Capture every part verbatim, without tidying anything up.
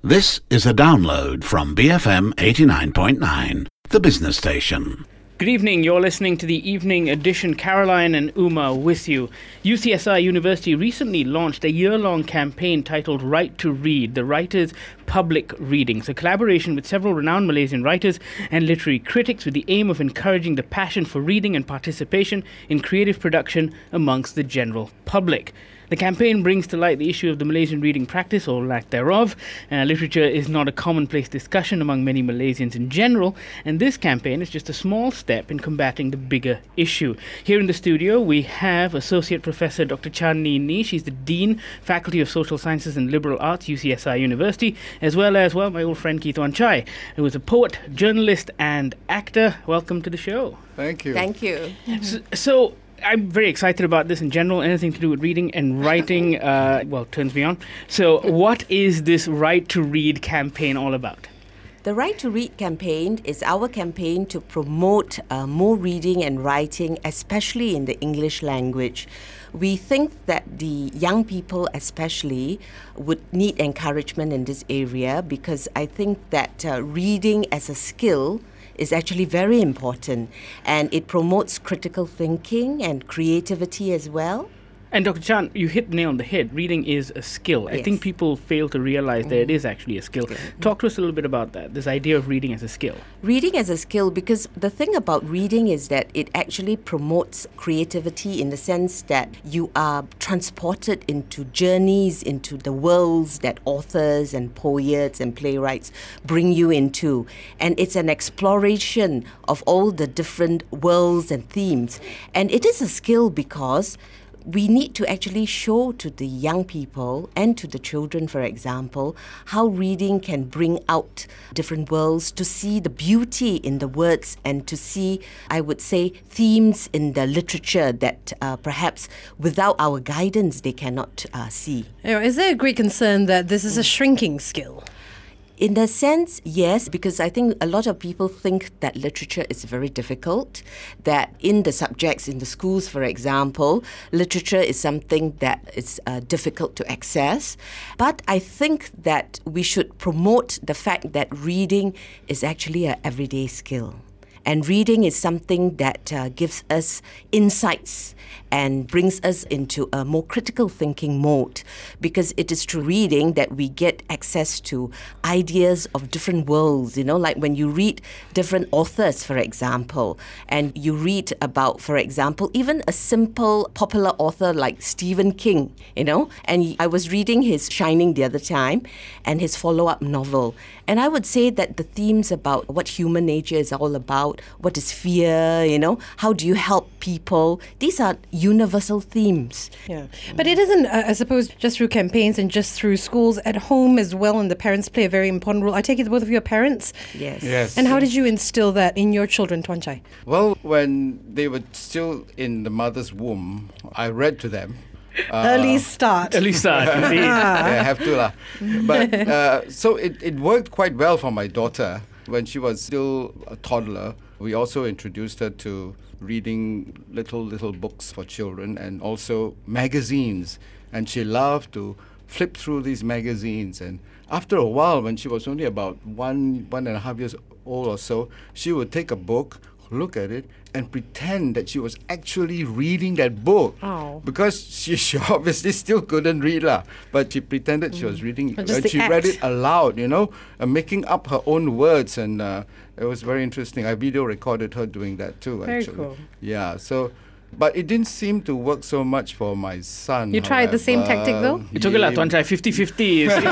This is a download from B F M eighty-nine point nine, the business station. Good evening, you're listening to the evening edition. Caroline and Uma with you. U C S I University recently launched a year-long campaign titled Right to Read, the Writers' Public Readings, a collaboration with several renowned Malaysian writers and literary critics with the aim of encouraging the passion for reading and participation in creative production amongst the general public. The campaign brings to light the issue of the Malaysian reading practice, or lack thereof. Uh, literature is not a commonplace discussion among many Malaysians in general, and this campaign is just a small step in combating the bigger issue. Here in the studio, we have Associate Professor Doctor Chan Nee Nee. She's the Dean, Faculty of Social Sciences and Liberal Arts, U C S I University, as well as, well, my old friend Keith Wan Chai, who is a poet, journalist, and actor. Welcome to the show. Thank you. Thank you. So, so I'm very excited about this in general. Anything to do with reading and writing, uh, well, turns me on. So what is this Right to Read campaign all about? The Right to Read campaign is our campaign to promote uh, more reading and writing, especially in the English language. We think that the young people especially would need encouragement in this area, because I think that uh, reading as a skill is actually very important, and it promotes critical thinking and creativity as well. And Doctor Chan, you hit the nail on the head. Reading is a skill. Yes. I think people fail to realize mm. that it is actually a skill. Mm. Talk to us a little bit about that, this idea of reading as a skill. Reading as a skill, because the thing about reading is that it actually promotes creativity in the sense that you are transported into journeys, into the worlds that authors and poets and playwrights bring you into. And it's an exploration of all the different worlds and themes. And it is a skill because we need to actually show to the young people and to the children, for example, how reading can bring out different worlds, to see the beauty in the words and to see, I would say, themes in the literature that uh, perhaps without our guidance they cannot uh, see. Is there a great concern that this is a shrinking skill? In a sense, yes, because I think a lot of people think that literature is very difficult, that in the subjects, in the schools, for example, literature is something that is uh, difficult to access. But I think that we should promote the fact that reading is actually an everyday skill. And reading is something that uh, gives us insights and brings us into a more critical thinking mode, because it is through reading that we get access to ideas of different worlds, you know, like when you read different authors, for example, and you read about, for example, even a simple popular author like Stephen King, you know, and I was reading his Shining the other time and his follow-up novel. And I would say that the themes about what human nature is all about, what is fear, you know, how do you help people, these are universal themes. Yeah, but it isn't, uh, I suppose, just through campaigns and just through schools, at home as well, and the parents play a very important role. I take it both of you are parents? Yes. Yes. And how did you instill that in your children, Tuan Chai? Well, when they were still in the mother's womb, I read to them. Uh, Early start. Early start, indeed. Yeah, I have to lah. But uh, so it, it worked quite well for my daughter when she was still a toddler. We also introduced her to reading little, little books for children and also magazines. And she loved to flip through these magazines. And after a while, when she was only about one, one and a half years old or so, she would take a book, look at it, and pretend that she was actually reading that book. Oh. Because she, she obviously still couldn't read, lah, but she pretended mm. she was reading But it. And she act. read it aloud, you know, uh, making up her own words. And uh, it was very interesting. I video recorded her doing that too, Very actually. cool. Yeah, so... But it didn't seem to work so much for my son. You tried the same however. tactic, though? It's okay, lah, Tuan Chai, fifty-fifty is, is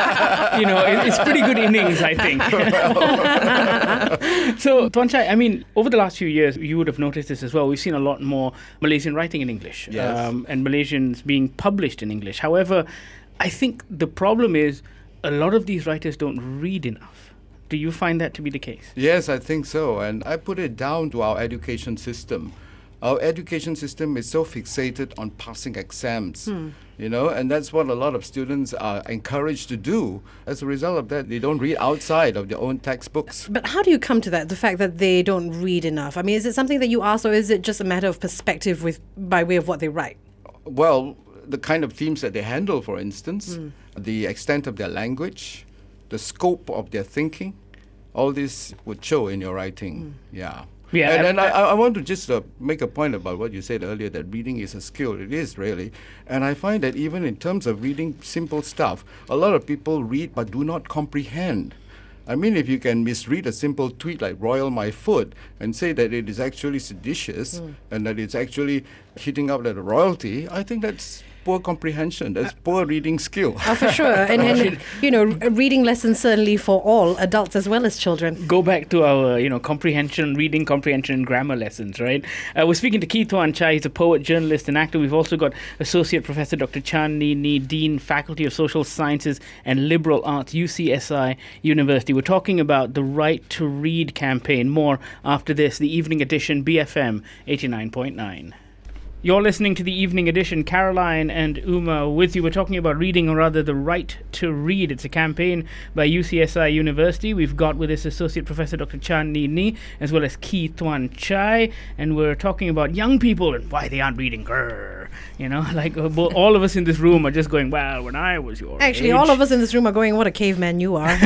you know, it, it's pretty good innings, I think. So, Tuan Chai, I mean, over the last few years, you would have noticed this as well. We've seen a lot more Malaysian writing in English, Yes. um, and Malaysians being published in English. However, I think the problem is a lot of these writers don't read enough. Do you find that to be the case? Yes, I think so. And I put it down to our education system. Our education system is so fixated on passing exams, hmm. you know, and that's what a lot of students are encouraged to do. As a result of that, they don't read outside of their own textbooks. But how do you come to that, the fact that they don't read enough? I mean, is it something that you ask, or is it just a matter of perspective with by way of what they write? Well, the kind of themes that they handle, for instance, mm. the extent of their language, the scope of their thinking, all this would show in your writing. Mm. Yeah. Yeah, and, I, and I, I want to just uh, make a point about what you said earlier, that reading is a skill. It is really. And I find that even in terms of reading simple stuff, a lot of people read but do not comprehend. I mean, if you can misread a simple tweet like "royal my foot" and say that it is actually seditious mm. and that it's actually hitting out at a royalty, I think that's poor comprehension. That's poor reading skill. Oh, for sure. And, and you know, reading lessons certainly for all, adults as well as children. Go back to our, you know, comprehension, reading comprehension, grammar lessons, right? Uh, we're speaking to Kee Thuan Chai. He's a poet, journalist, and actor. We've also got Associate Professor Doctor Chan Nee Nee, Dean, Faculty of Social Sciences and Liberal Arts, U C S I University. We're talking about the Right to Read campaign. More after this, the Evening Edition, B F M eighty-nine point nine. You're listening to the Evening Edition. Caroline and Uma with you. We're talking about reading, or rather the Right to Read. It's a campaign by U C S I University. We've got with us Associate Professor Doctor Chan Nee Nee, as well as Kee Thuan Chai, and we're talking about young people and why they aren't reading. Grrr. You know, like uh, all of us in this room are just going, well, when I was your Actually, age. all of us in this room are going, what a caveman you are.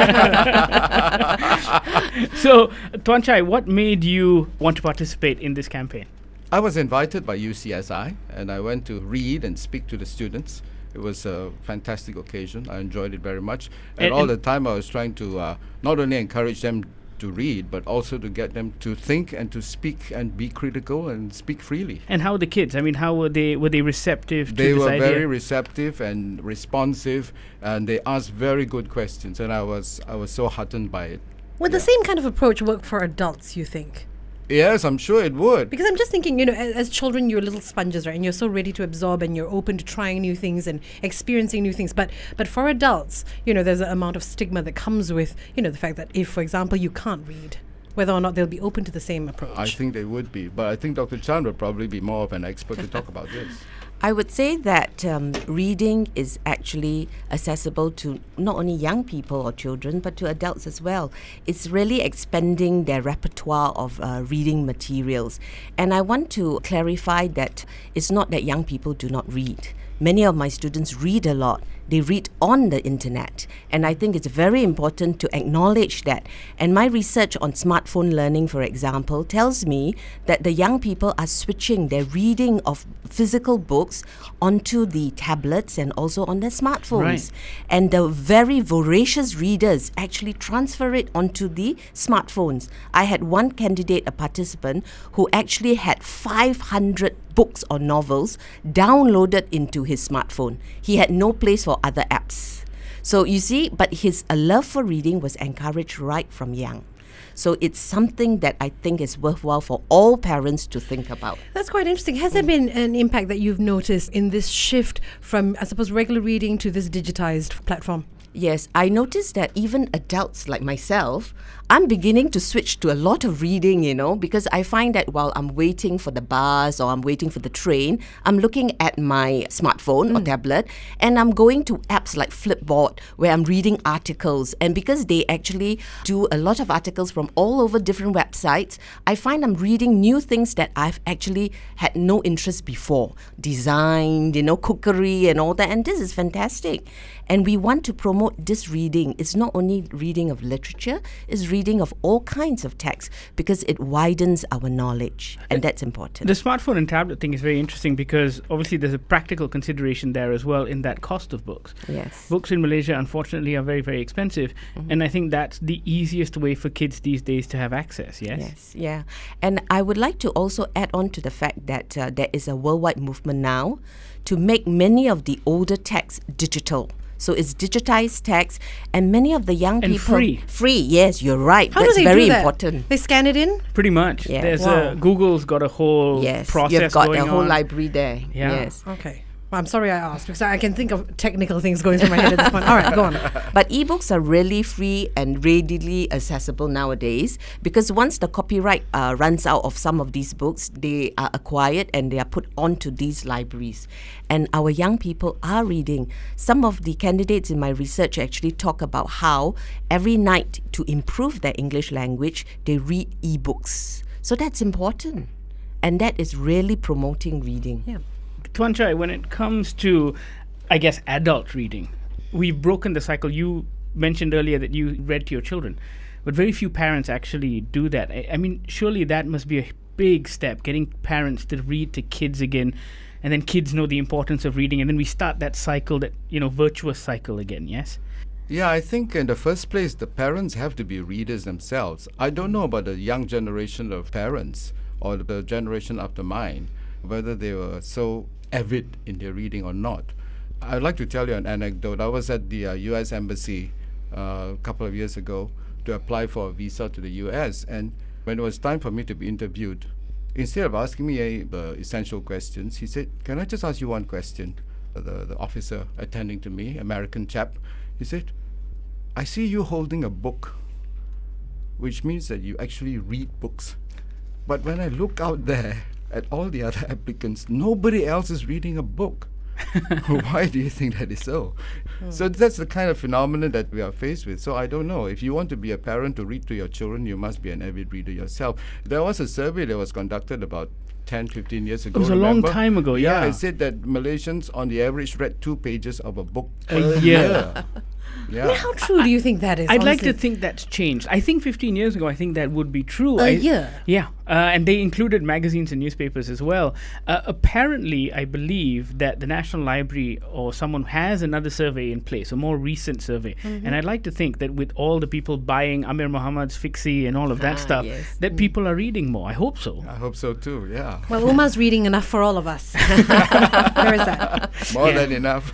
So, Thuan Chai, what made you want to participate in this campaign? I was invited by U C S I, and I went to read and speak to the students. It was a fantastic occasion. I enjoyed it very much. And, And- all and- the time I was trying to uh, not only encourage them to read, but also to get them to think and to speak and be critical and speak freely. And how were the kids? I mean, how were they? Were they receptive to They this were idea? very receptive and responsive, and they asked very good questions, and I was I was so heartened by it. Would Yeah. the same kind of approach work for adults, you think? Yes, I'm sure it would. Because I'm just thinking, you know, as, as children, you're little sponges, right? And you're so ready to absorb, and you're open to trying new things and experiencing new things. But but for adults, you know, there's an amount of stigma that comes with, you know, the fact that if, for example, you can't read, whether or not they'll be open to the same approach. I think they would be, but I think Doctor Chan would probably be more of an expert to talk about this. I would say that um, reading is actually accessible to not only young people or children, but to adults as well. It's really expanding their repertoire of uh, reading materials. And I want to clarify that it's not that young people do not read. Many of my students read a lot. They read on the internet. And I think it's very important to acknowledge that. And my research on smartphone learning, for example, tells me that the young people are switching their reading of physical books onto the tablets and also on their smartphones. Right. And the very voracious readers actually transfer it onto the smartphones. I had one candidate, a participant, who actually had five hundred books or novels downloaded into his smartphone. He had no place for other apps. So you see, but his uh, love for reading was encouraged right from young. So it's something that I think is worthwhile for all parents to think about. That's quite interesting. Has there been an impact that you've noticed in this shift from, I suppose, regular reading to this digitized platform? Yes, I noticed that even adults like myself, I'm beginning to switch to a lot of reading, you know, because I find that while I'm waiting for the bus or I'm waiting for the train, I'm looking at my smartphone or tablet, and I'm going to apps like Flipboard where I'm reading articles. And because they actually do a lot of articles from all over different websites, I find I'm reading new things that I've actually had no interest before. Design, you know, cookery and all that. And this is fantastic. And we want to promote this reading. It's not only reading of literature, it's reading of all kinds of texts because it widens our knowledge. And that's important. The smartphone and tablet thing is very interesting because obviously there's a practical consideration there as well in that cost of books. Yes. Books in Malaysia, unfortunately, are very, very expensive. Mm-hmm. And I think that's the easiest way for kids these days to have access, yes? Yes, yeah. And I would like to also add on to the fact that uh, there is a worldwide movement now to make many of the older texts digital. So it's digitized text, and many of the young And people free. Free, yes, you're right. How That's do they very do that? important. They scan it in? Pretty much. Yeah. There's Wow. a, Google's got a whole Yes, process you've got going a whole on. library there. Yeah. Yes. Okay. Well, I'm sorry I asked because I can think of technical things going through my head at this point. All right, go on. But ebooks are really free and readily accessible nowadays because once the copyright uh, runs out of some of these books, they are acquired and they are put onto these libraries. And our young people are reading. Some of the candidates in my research actually talk about how every night to improve their English language, they read ebooks. So that's important. And that is really promoting reading. Yeah. Thuan Chai, when it comes to, I guess, adult reading, we've broken the cycle. You mentioned earlier that you read to your children, but very few parents actually do that. I, I mean, surely that must be a big step, getting parents to read to kids again, and then kids know the importance of reading, and then we start that cycle, that, you know, virtuous cycle again, yes? Yeah, I think in the first place, the parents have to be readers themselves. I don't know about the young generation of parents or the generation after mine, whether they were so avid in their reading or not. I'd like to tell you an anecdote. I was at the uh, U S Embassy uh, a couple of years ago to apply for a visa to the U S, and when it was time for me to be interviewed, instead of asking me a, uh, essential questions, he said, "Can I just ask you one question?" The, the officer attending to me, American chap, he said, "I see you holding a book, which means that you actually read books. But when I look out there at all the other applicants, nobody else is reading a book." Why do you think that is so? Hmm. So that's the kind of phenomenon that we are faced with. So I don't know. If you want to be a parent to read to your children, you must be an avid reader yourself. There was a survey that was conducted about ten, fifteen years ago. It was a remember? long time ago, yeah. Yeah, it said that Malaysians on the average read two pages of a book A per year. year. Yeah. I mean, how true do you think that is? I'd like honestly? to think that's changed. I think fifteen years ago, I think that would be true. A I, year? Yeah. Uh, and they included magazines and newspapers as well. Uh, apparently, I believe that the National Library or someone has another survey in place, a more recent survey. Mm-hmm. And I'd like to think that with all the people buying Amir Muhammad's Fiksi and all of that Ah, stuff, yes. that people are reading more. I hope so. I hope so too, yeah. Well, Uma's reading enough for all of us. There is that. More Yeah. than enough.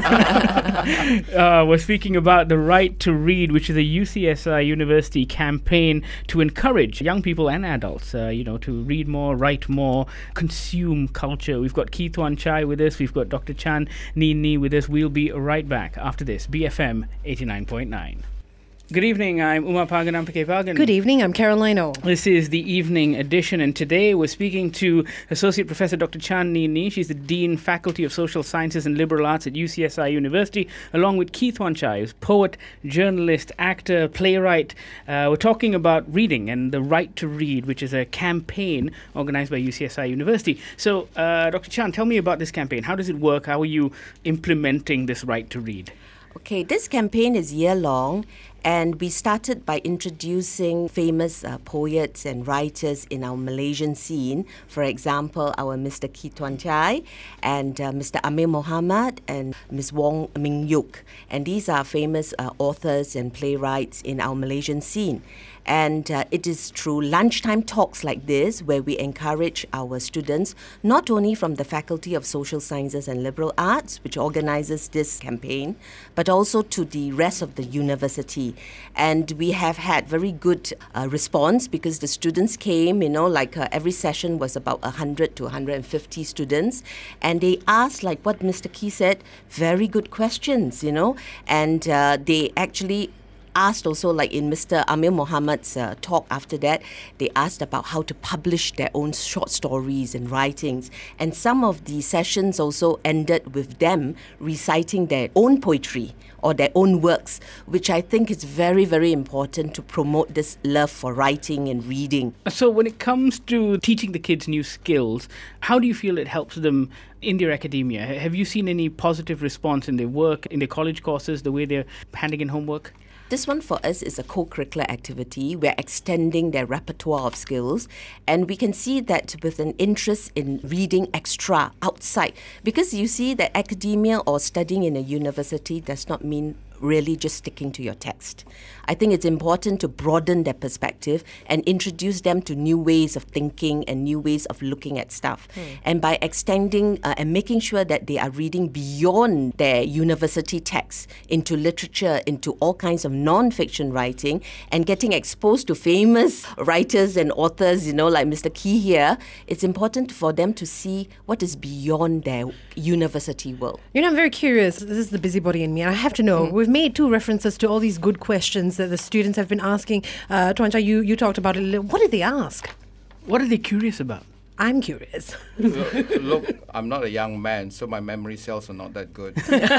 Uh, we're speaking about the Right to Read, which is a U C S I University campaign to encourage young people and adults, uh, you know, to read more, write more, consume culture. We've got Kee Tuan Chai with us. We've got Doctor Chan Ni Ni with us. We'll be right back after this. B F M eighty-nine point nine. Good evening, I'm Uma Paganam P K Pagan. Good evening, I'm Caroline O. This is the evening edition, and today we're speaking to Associate Professor Doctor Chan Ni Ni. She's the Dean, Faculty of Social Sciences and Liberal Arts at U C S I University, along with Kee Tuan Chai, who's poet, journalist, actor, playwright. Uh, we're talking about reading and the Right to Read, which is a campaign organized by U C S I University. So, uh, Doctor Chan, tell me about this campaign. How does it work? How are you implementing this Right to Read? Okay, this campaign is year-long, and we started by introducing famous uh, poets and writers in our Malaysian scene. For example, our Mister Kee Tuan Chai and uh, Mister Amir Muhammad and Miz Wong Ming Yuk. And these are famous uh, authors and playwrights in our Malaysian scene. And uh, it is through lunchtime talks like this where we encourage our students, not only from the Faculty of Social Sciences and Liberal Arts, which organizes this campaign, but also to the rest of the university. And we have had very good uh, response because the students came, you know, like uh, every session was about one hundred to one hundred fifty students. And they asked, like what Mister Kee said, very good questions, you know, and uh, they actually asked also, like in Mister Amir Muhammad's uh, talk after that, they asked about how to publish their own short stories and writings. And some of the sessions also ended with them reciting their own poetry or their own works, which I think is very, very important to promote this love for writing and reading. So when it comes to teaching the kids new skills, how do you feel it helps them in their academia? Have you seen any positive response in their work, in their college courses, the way they're handing in homework? This one for us is a co-curricular activity. We're extending their repertoire of skills, and we can see that with an interest in reading extra outside. Because you see that academia or studying in a university does not mean really just sticking to your text. I think it's important to broaden their perspective and introduce them to new ways of thinking and new ways of looking at stuff. Hmm. And by extending uh, and making sure that they are reading beyond their university texts into literature, into all kinds of non-fiction writing, and getting exposed to famous writers and authors, you know, like Mister Kee here, it's important for them to see what is beyond their university world. You know, I'm very curious. This is the busybody in me. And I have to know, mm. we've made two references to all these good questions that the students have been asking. Uh, Tuan Chai, you, you talked about it a little. What did they ask? What are they curious about? I'm curious. look, look, I'm not a young man, so my memory cells are not that good.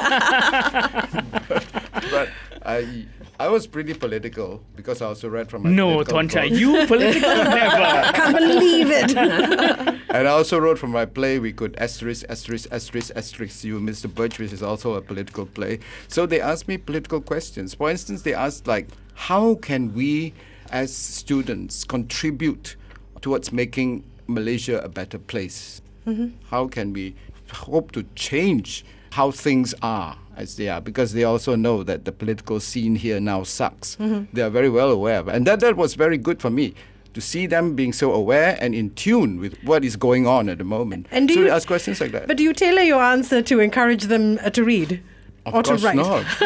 but but I, I was pretty political because I also read from my No, political Tuan Chai, books. you political never. Can't believe it. And I also wrote for my play, we could asterisk, asterisk, asterisk, asterisk you, Mister Birch, which is also a political play. So they asked me political questions. For instance, they asked, like, how can we as students contribute towards making Malaysia a better place? Mm-hmm. How can we hope to change how things are as they are? Because they also know that the political scene here now sucks. Mm-hmm. They are very well aware of it. And that, that was very good for me, to see them being so aware and in tune with what is going on at the moment. And do so you, they ask questions like that. But do you tailor your answer to encourage them uh, to read? Of or to course write? not. to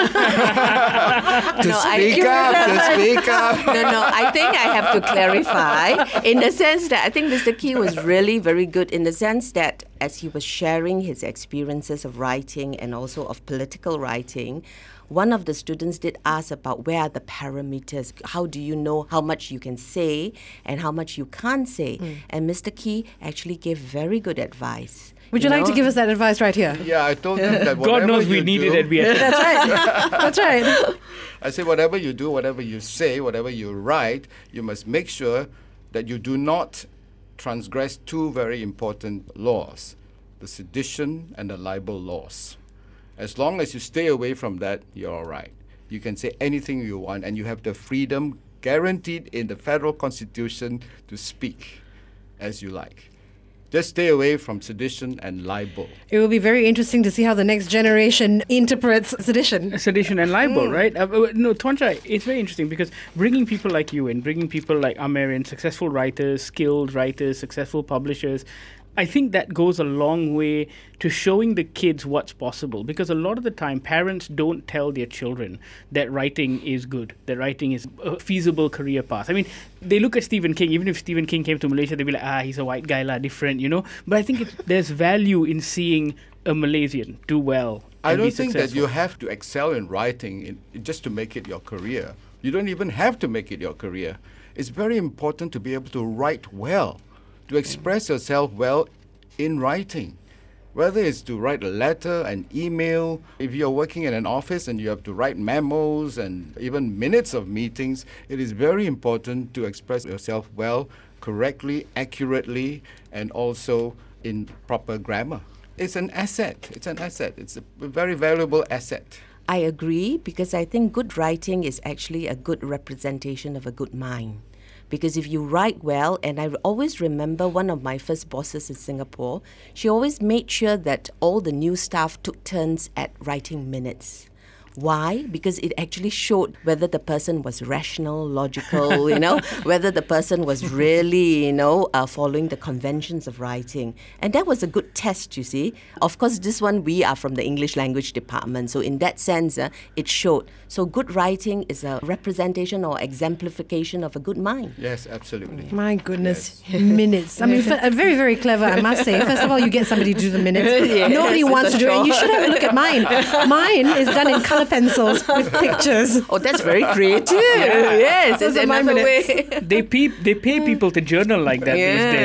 No, I- speak up, to speak up. No, no, I think I have to clarify in the sense that I think Mister Key was really very good in the sense that as he was sharing his experiences of writing and also of political writing, one of the students did ask about where are the parameters, how do you know how much you can say and how much you can't say. Mm. And Mister Key actually gave very good advice. Would you, you like know? to give us that advice right here? Yeah, I told him that whatever God knows we you needed do, it. B F M. That's right. That's right. I say whatever you do, whatever you say, whatever you write, you must make sure that you do not transgress two very important laws, the sedition and the libel laws. As long as you stay away from that, you're all right. You can say anything you want, and you have the freedom guaranteed in the federal constitution to speak as you like. Just stay away from sedition and libel. It will be very interesting to see how the next generation interprets sedition. Sedition and libel, mm. right? Uh, no, Tuanchai, it's very interesting because bringing people like you in, bringing people like Amer in, successful writers, skilled writers, successful publishers, I think that goes a long way to showing the kids what's possible, because a lot of the time parents don't tell their children that writing is good, that writing is a feasible career path. I mean, they look at Stephen King. Even if Stephen King came to Malaysia, they'd be like, ah, he's a white guy, lah, different, you know. But I think it's, there's value in seeing a Malaysian do well. I don't think that you have to excel in writing in, just to make it your career. You don't even have to make it your career. It's very important to be able to write well, to express yourself well in writing. Whether it's to write a letter, an email, if you're working in an office and you have to write memos and even minutes of meetings, it is very important to express yourself well, correctly, accurately, and also in proper grammar. It's an asset. It's an asset. It's a very valuable asset. I agree, because I think good writing is actually a good representation of a good mind. Because if you write well, and I always remember one of my first bosses in Singapore, she always made sure that all the new staff took turns at writing minutes. Why? Because it actually showed whether the person was rational, logical, you know, whether the person was really, you know, uh, following the conventions of writing. And that was a good test, you see. Of course, this one, we are from the English language department. So in that sense, uh, it showed. So good writing is a representation or exemplification of a good mind. Yes, absolutely. My goodness, yes. Minutes. I mean, f- very, very clever, I must say. First of all, you get somebody to do the minutes. Yes, nobody wants to do it. And you should have a look at mine. Mine is done in colour pencils with pictures. Oh, that's very creative. Yes, it's another way. They pay, they pay people to journal like that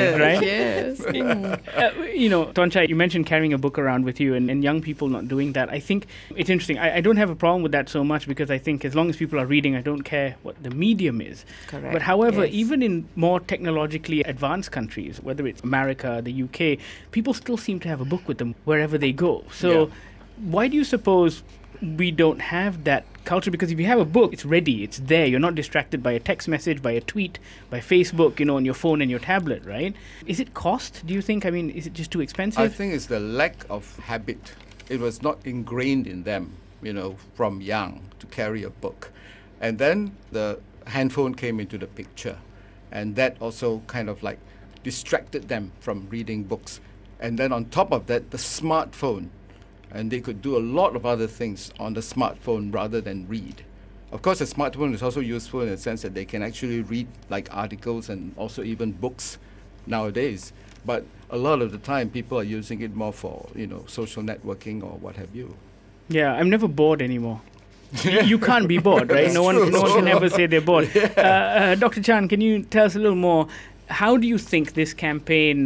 yes, these days, right? Yes. uh, you know, Tuanchai, you mentioned carrying a book around with you and, and young people not doing that. I think it's interesting. I, I don't have a problem with that so much, because I think as long as people are reading, I don't care what the medium is. Correct. But however, yes. even in more technologically advanced countries, whether it's America, the U K, people still seem to have a book with them wherever they go. So yeah. Why do you suppose we don't have that culture? Because if you have a book, it's ready, it's there. You're not distracted by a text message, by a tweet, by Facebook, you know, on your phone and your tablet, right? Is it cost, do you think? I mean, is it just too expensive? I think it's the lack of habit. It was not ingrained in them, you know, from young to carry a book. And then the handphone came into the picture. And that also kind of like distracted them from reading books. And then on top of that, the smartphone. And they could do a lot of other things on the smartphone rather than read. Of course, the smartphone is also useful in the sense that they can actually read like articles and also even books nowadays. But a lot of the time, people are using it more for, you know, social networking or what have you. Yeah, I'm never bored anymore. you, you can't be bored, right? No one, no one can ever say they're bored. Yeah. Uh, uh, Doctor Chan, can you tell us a little more? How do you think this campaign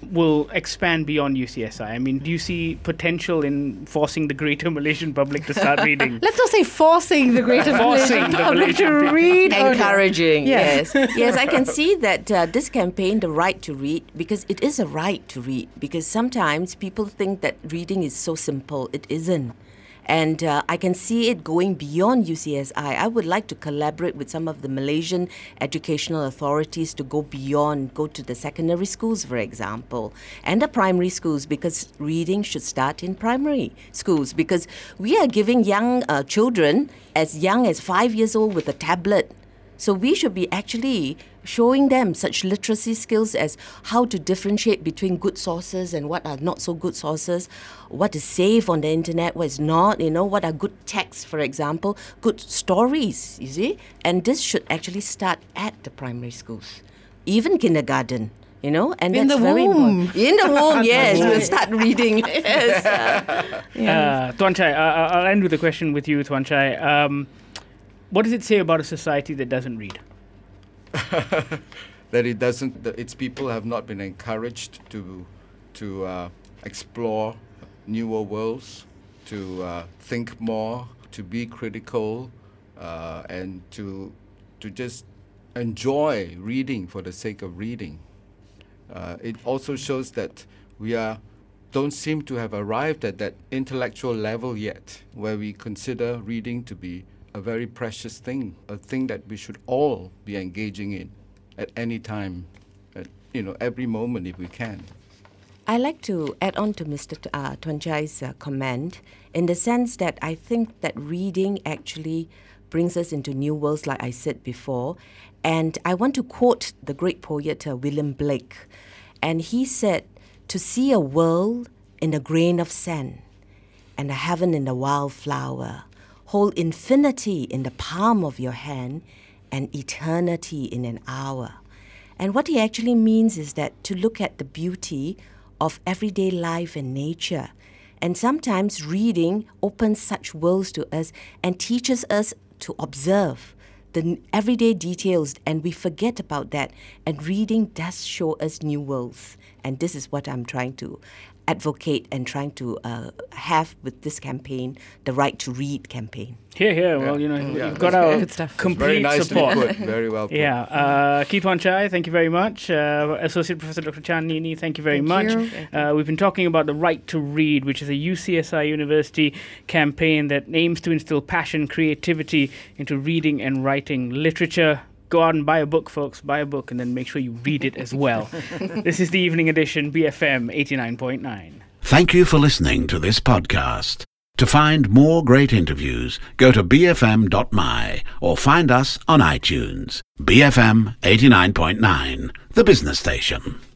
will expand beyond U C S I? I mean, do you see potential in forcing the greater Malaysian public to start reading? Let's not say forcing the greater Forcing Malaysian the public to Malaysian read. Oh, no. Encouraging, Yeah. yes. Yes, I can see that uh, this campaign, The Right to Read, because it is a right to read, because sometimes people think that reading is so simple. It isn't. And uh, I can see it going beyond U C S I. I would like to collaborate with some of the Malaysian educational authorities to go beyond, go to the secondary schools, for example, and the primary schools, because reading should start in primary schools, because we are giving young uh, children as young as five years old with a tablet. So we should be actually showing them such literacy skills as how to differentiate between good sources and what are not so good sources, what is safe on the internet, what is not, you know, what are good texts, for example, good stories, you see. And this should actually start at the primary schools, even kindergarten. You know, and In that's the very womb. important. In the womb, yes, we'll start reading. Yes. Uh, Uh, Tuan Chai, uh, I'll end with a question with you, Tuan Chai. Um, what does it say about a society that doesn't read? That it doesn't, that its people have not been encouraged to to uh, explore newer worlds, to uh, think more, to be critical, uh, and to to just enjoy reading for the sake of reading. Uh, it also shows that we are don't seem to have arrived at that intellectual level yet, where we consider reading to be a very precious thing, a thing that we should all be engaging in at any time, at, you know, every moment if we can. I like to add on to Mister T- uh, Tuan Chai's uh, comment in the sense that I think that reading actually brings us into new worlds, like I said before. And I want to quote the great poet uh, William Blake. And he said, "To see a world in a grain of sand and a heaven in the wildflower, hold infinity in the palm of your hand and eternity in an hour." And what he actually means is that to look at the beauty of everyday life and nature. And sometimes reading opens such worlds to us and teaches us to observe the n- everyday details, and we forget about that. And reading does show us new worlds. And this is what I'm trying to advocate and trying to uh, have with this campaign, the Right to Read campaign. Here, here. Well, you know, Yeah. you've got our Good stuff. Very complete nicely support. put, very well put. Yeah. Uh, Keith Tuan Chai, thank you very much. Uh, Associate Professor Doctor Chan Nini, thank you very Thank much. you. Uh, we've been talking about the Right to Read, which is a U C S I University campaign that aims to instill passion, creativity into reading and writing literature. Go out and buy a book, folks. Buy a book and then make sure you read it as well. This is the Evening Edition, B F M eighty-nine point nine. Thank you for listening to this podcast. To find more great interviews, go to b f m dot m y or find us on iTunes. B F M eighty-nine point nine, the business station.